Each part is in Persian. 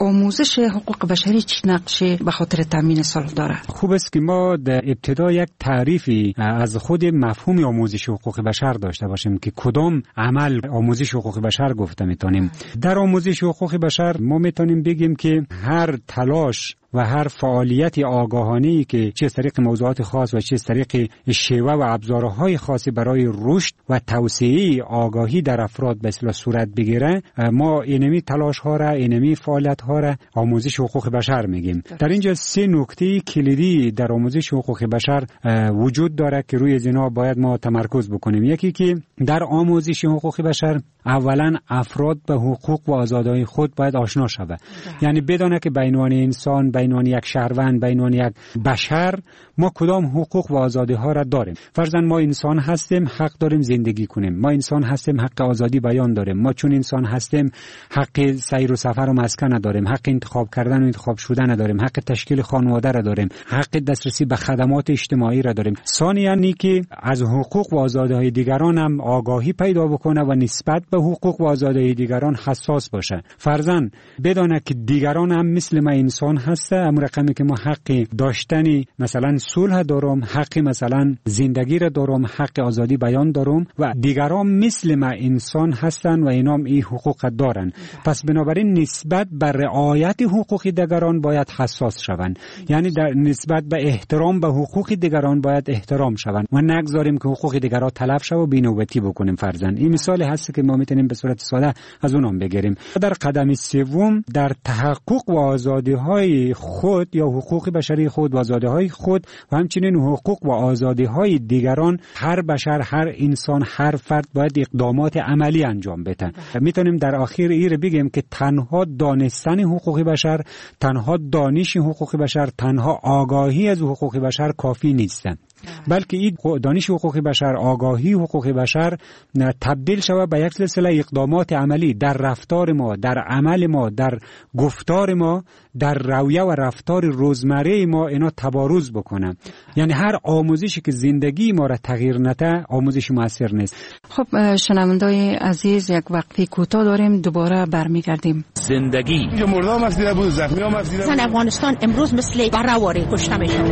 آموزش حقوق بشری چه نقشی به خاطر تامین صلح داره؟ خوب است که ما در ابتدا یک تعریفی از خود مفهوم آموزش حقوق بشر داشته باشیم که کدام عمل آموزش حقوق بشر گفته میتونیم. در آموزش حقوق بشر ما میتونیم بگیم که هر تلاش و هر فعالیت آگاهانه‌ای که چه از طریق موضوعات خاص و چه از طریق شیوه و ابزارهای خاصی برای رشد و توسعه آگاهی در افراد به اصطلاح صورت بگیره، ما اینمی تلاش‌ها را، اینمی فعالیت‌ها را آموزش حقوق بشر میگیم. در اینجا سه نکته کلیدی در آموزش حقوق بشر وجود داره که روی اینا باید ما تمرکز بکنیم. یکی که در آموزش حقوق بشر اولا افراد به حقوق و آزادی‌های خود باید آشنا شود. یعنی بدونه که بین انسان، بین یک شهروند، بین یک بشر ما کدام حقوق و آزادی ها را داریم. فرضاً ما انسان هستیم، حق داریم زندگی کنیم. ما انسان هستیم، حق آزادی بیان داریم. ما چون انسان هستیم حق سیر و سفر و مسکن داریم، حق انتخاب کردن و انتخاب شدن داریم، حق تشکیل خانواده را داریم، حق دسترسی به خدمات اجتماعی را داریم. ثانیاً اینکه از حقوق و آزادی های دیگران هم آگاهی پیدا بکنه و نسبت به حقوق و آزادی دیگران حساس باشه. فرضاً بدونه که دیگران هم مثل ما انسان هست، امر رقمی که ما حق داشتنی مثلا صلح دارم، حق مثلا زندگی را دارم، حق آزادی بیان دارم و دیگران مثل ما انسان هستن و اینام این حقوق دارن. پس بنابراین نسبت به رعایت حقوق دیگران باید حساس شوند. یعنی در نسبت به احترام به حقوق دیگران باید احترام شوند و نگذاریم که حقوق دیگران تلف شه و بی‌نوبتی بکنیم. فرضاً این مثال هست که ما میتونیم به صورت ساده از اونام بگیریم. در قدم سوم در تحقق و آزادی‌های خود یا حقوق بشری خود و آزادی‌های خود و همچنین حقوق و آزادی‌های دیگران هر بشر، هر انسان، هر فرد باید اقدامات عملی انجام بده. میتونیم در آخر این بگیم که تنها دانستن حقوق بشر، تنها دانش حقوق بشر، تنها آگاهی از حقوق بشر کافی نیست، بلکه این دانش حقوق بشر، آگاهی حقوق بشر تبدیل شود به یک سلسله اقدامات عملی در رفتار ما، در عمل ما، در گفتار ما، در رویه و رفتار روزمره ما اینا تبارز بکنه. یعنی هر آموزشی که زندگی ما را تغییر نده آموزش موثر نیست. خب شنوندای عزیز، یک وقتی کوتاه داریم، دوباره برمیگردیم. زندگی اینجا مردم هست دیده بود، زخمی هم هست دیده بود. افغانستان امروز مثل برهواره کشته میشه.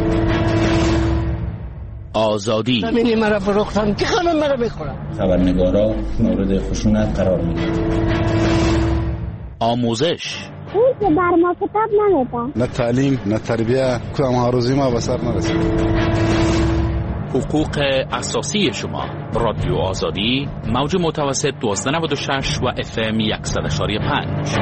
آزادی زمینی مرا فروختن که خانم مرا بخورم. خبرنگارا مورد خشونت قرار میدن. آموزش اون که بر ما کتاب نمیدن، نه تعلیم نه تربیه، کدام ها روزی ما به سر نرسید. حقوق اساسی شما. رادیو آزادی، موج متوسط 1296 و FM 100.5.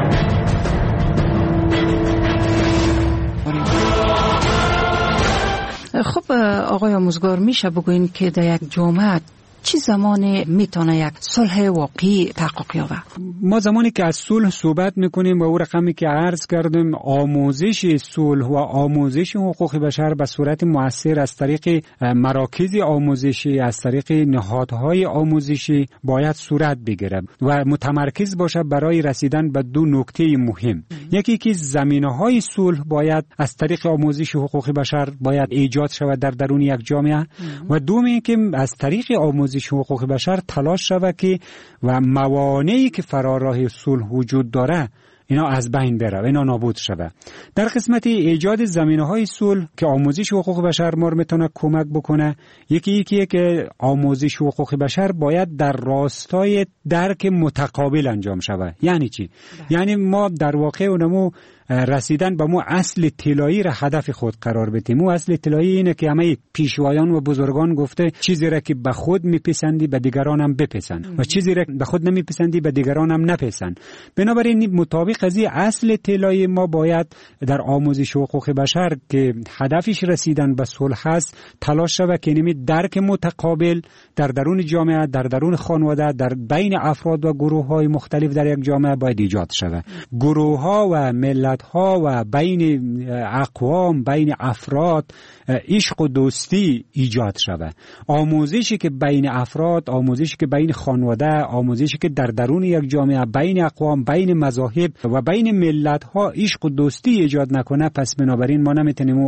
خب آقای آموزگار، میشه بگوین که در یک جامعه چه زمانی میتونه یک صلح واقعی تحقق یابه؟ ما زمانی که از صلح صحبت میکنیم و او رقمی که عرض کردیم، آموزش صلح و آموزش حقوق بشر به صورت مؤثر از طریق مراکز آموزشی، از طریق نهادهای آموزشی باید صورت بگیره و متمرکز باشه برای رسیدن به دو نکته مهم. یکی که زمینه‌های صلح باید از طریق آموزش حقوق بشر باید ایجاد شود در درون یک جامعه و دومی که از طریق آموزش حقوق بشر تلاش شود که و موانعی که فراراه صلح وجود داره اینا از بین بره و اینا نابود شود. در قسمت ایجاد زمینه‌های صلح که آموزش حقوق بشر ما میتونه کمک بکنه، یکی که آموزش حقوق بشر باید در راستای درک متقابل انجام شود. یعنی چی؟ یعنی ما در واقع اونمو رسیدن به مو اصل طلایی را هدف خود قرار بدیم. مو اصل طلایی اینه که همه پیشوایان و بزرگان گفته چیزی را که به خود میپسندی به دیگران هم بپسند و چیزی را به خود نمیپسندی به دیگران هم نپسند. بنابراین مطابق از این اصل طلایی ما باید در آموزش حقوق بشر که هدفش رسیدن به صلح است تلاش شود که اینمی درک متقابل در درون جامعه، در درون خانواده، در بین افراد و گروه‌های مختلف در یک جامعه باید ایجاد شود. گروه‌ها و ملت ها و بین اقوام، بین افراد عشق و دوستی ایجاد شود. آموزشی که بین افراد، آموزشی که بین خانواده، آموزشی که در درون یک جامعه بین اقوام، بین مذاهب و بین ملت ها عشق و دوستی ایجاد نکنه، پس بنابراین ما نمیتونیم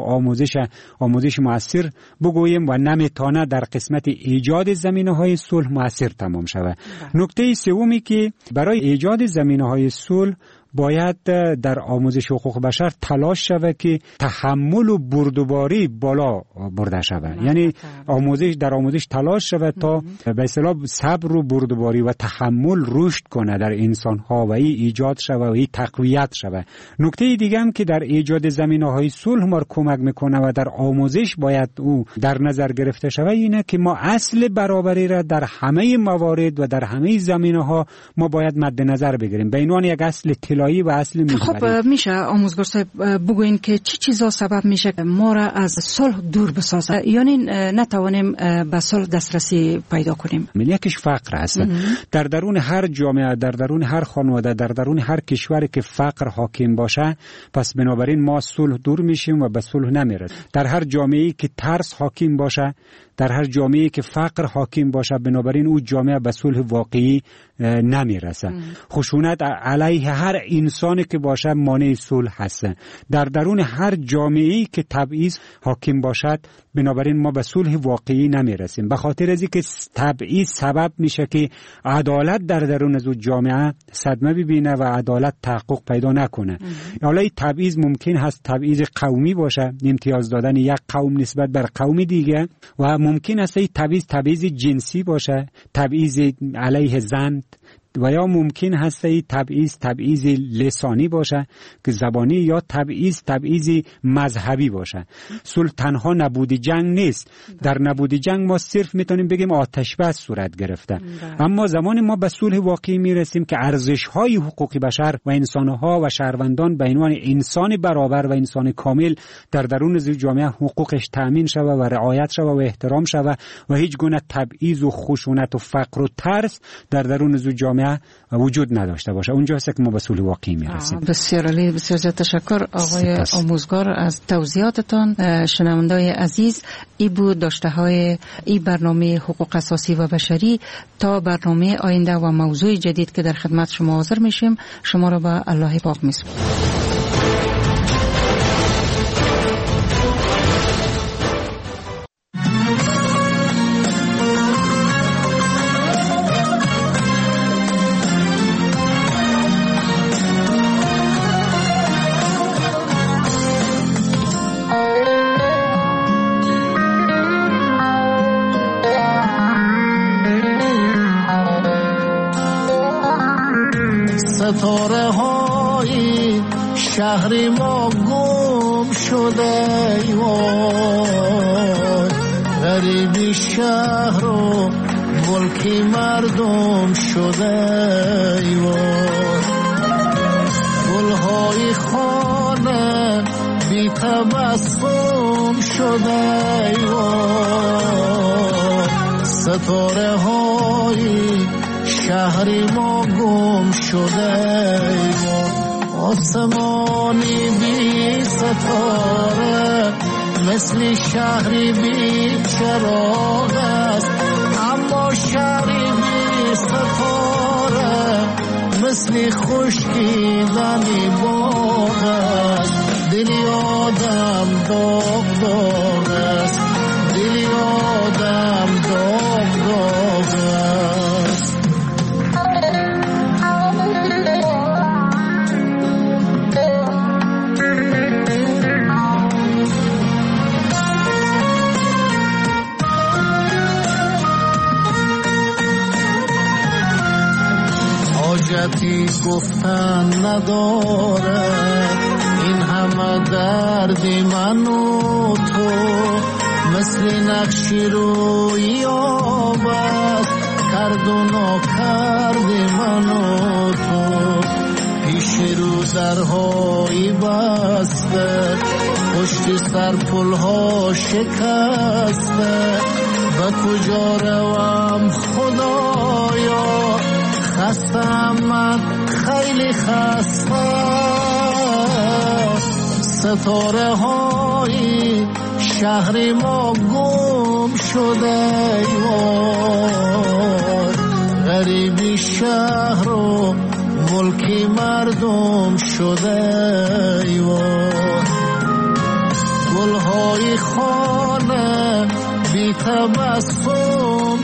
آموزش مؤثر بگوییم و نمیتونه در قسمت ایجاد زمینه‌های صلح مؤثر تمام شود. نکته سومی که برای ایجاد زمینه‌های صلح باید در آموزش حقوق بشر تلاش شود که تحمل و بردباری بالا برده شود. یعنی در آموزش تلاش شود تا به اصطلاح صبر و بردباری و تحمل رشد کنه در انسان ها و این ایجاد شود و این تقویت شود. نکته دیگه هم که در ایجاد زمینه‌های صلح ما کمک میکنه و در آموزش باید او در نظر گرفته شود اینه که ما اصل برابری را در همه موارد و در همه زمینه‌ها ما باید مد نظر بگیریم به عنوان یک اصل طلایی و اصل محوری. خب میشه آموزگار صاحب بگوین که چی چیزا سبب میشه ما را از صلح دور بسازه، یعنی نتوانیم به صلح دسترسی پیدا کنیم؟ یکیش فقر است. در درون هر جامعه، در درون هر خانواده، در درون هر کشوری که فقر حاکم باشه، پس بنابراین ما صلح دور میشیم و به صلح نمیرسیم. در هر جامعه‌ای که ترس حاکم باشه، در هر جامعه‌ای که فقر حاکم باشه، بنابراین او جامعه به صلح واقعی نمیرسه. خشونت علیه هر انسانی که باشه مانع صلح هست. در درون هر جامعه‌ای که تبعیض حاکم باشد، بنابراین ما به صلح واقعی نمیرسیم. به خاطر از اینکه تبعیض سبب میشه که عدالت در درون از جامعه صدمه ببینه و عدالت تحقق پیدا نکنه. حالا این تبعیض ممکن هست تبعیض قومی باشه، امتیاز دادن یک قوم نسبت بر قوم دیگه، و ممکن است این تبعیض جنسی باشه، تبعیض علیه زن، و یا ممکن هست این تبعیض لسانی باشه که زبانی، یا تبعیض مذهبی باشه. صلح تنها نبود جنگ نیست. در نبود جنگ ما صرف میتونیم بگیم آتش بس صورت گرفته. اما زمان ما به صلح واقعی میرسیم که ارزش‌های حقوق بشر و انسان‌ها و شهروندان به عنوان انسان برابر و انسان کامل در درون جامعه حقوقش تأمین شود و رعایت شود و احترام شود و هیچ گونه تبعیض و خشونت و فقر و ترس در درون جامعه وجود نداشته باشه. اونجا هست که ما به صلح واقعی میرسیم. بسیار عالی، بسیار زیاد تشکر آقای آموزگار از توضیحاتتان. شنوندای عزیز، این بود داشته های این برنامه حقوق اساسی و بشری. تا برنامه آینده و موضوع جدید که در خدمت شما حاضر میشیم، شما را به الله پاک میسپارم. ستاره های شهر ما گم شده، غریبی شهر و ملکی مردم شده، گلهای خانه بی تبسم شده، ستاره های شهری ما گم شده، آسمانی بی ستاره مثل شهری بی چراغ است، اما شهری بی ستاره مثل خشکیدنی باغ است، دلی آدم داغ داغ است، دلی آدم داغ داغ است. حاجتی گفتن نداره این همه دردی من و تو، مثل نقشی روی آب است کرد و ناکرد من و تو، پیش رو درهایی بسته پشت سر پلها شکسته، به کجا روم خدایا خستم من خیلی خسته، ستاره های شهر ما گم شده، غریبی شهر و ملکی مردم شده، گلهای خانه بی تبسم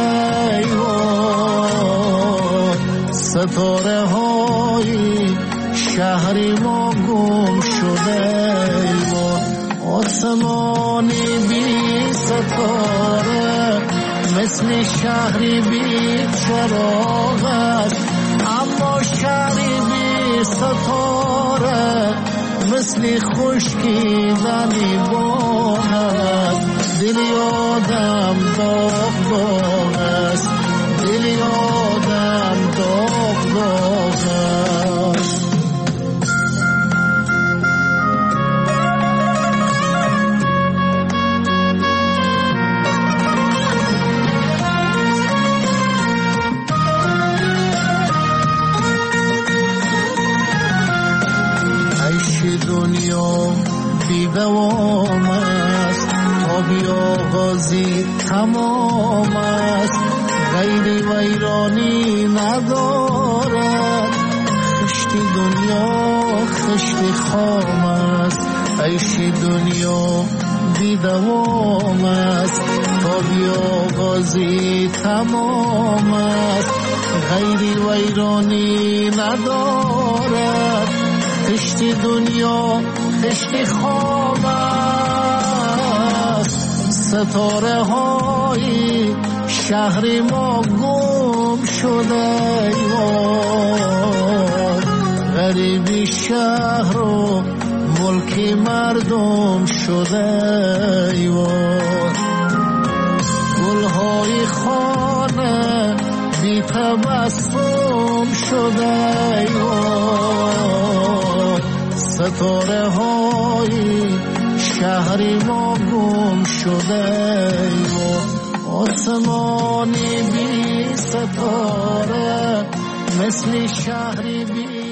شده، ستاره های شهری ما گم شده آسمانی بی ستاره مثل شهری بی چراغ است اما شهری بی ستاره مثل خشکیدنی بارد دلی آدم داغ داغ است دلی آدم داغ داغ است دنیا بی دوام است تا بی آغازی تمام است غیری ویرانی ندارد خشتی دنیا خشتی خام است عیش دنیا بی دوام است تا بی آغازی تمام است غیری ویرانی ندارد خشتی دنیا خشتی خواب است ستاره های شهر ما گم شده غریبی شهر و ملک مردم شده گلهای خانه بی تبسم شده ستاره های شهری ما گم شده آسمانی بی ستاره مثل شهری بی